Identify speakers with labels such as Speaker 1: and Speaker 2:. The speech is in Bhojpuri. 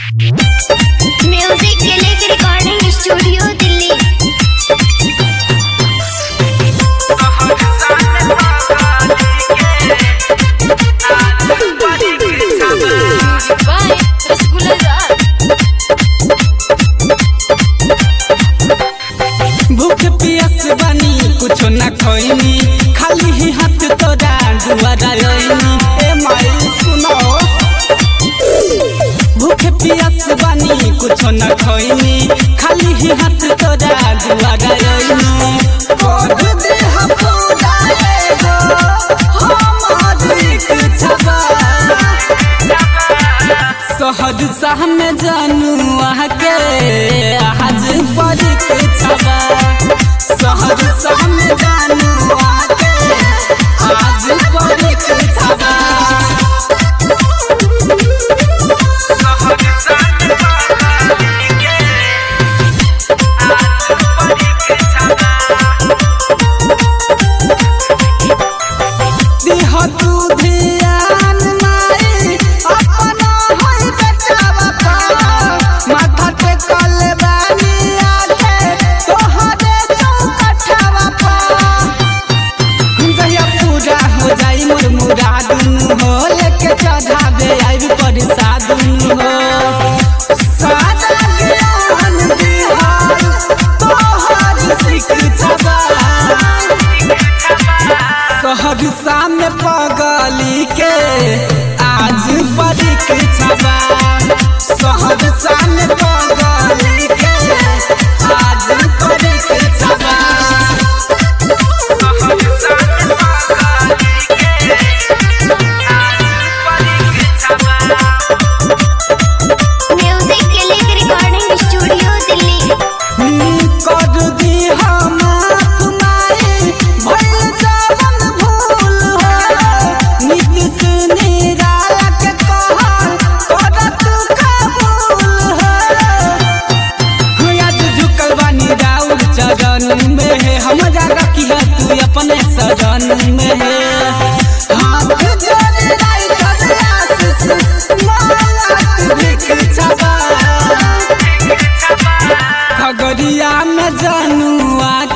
Speaker 1: म्यूजिक के लिए रिकॉर्डिंग स्टूडियो दिल्ली।
Speaker 2: भूख पियस बनी कुछ न खोइनी, खाली ही हाथ तोरा दुआरा आइनी। ए माई सुनो, भूख पियस बनी कुछ न खोइनी, खाली ही हाथ तोरा दुआरा आइनी। कोड दे हम पूरा एगो हमारी छबा, सहरसा में जानू आके आज बड़ी छबा, सहरसा में जानू आके आज बड़ी छबा। सहरसा में पगली के आज बड़ी छबा, सहरसा में पगली के आज बड़ी छबा।
Speaker 1: म्यूजिक के लिए रिकॉर्डिंग स्टूडियो दिल्ली।
Speaker 2: कर दी हम तुम्हारी भइल जवन भूल हो, नीतीश निराला के कहल कर तू कबूल हो। आज झुकल बानी राउर चरण में है, हमरा रखिया तू अपने शरण में है। हाथ जोड़े लाई कर आशीष माला लिख छबा, खगड़िया में जानू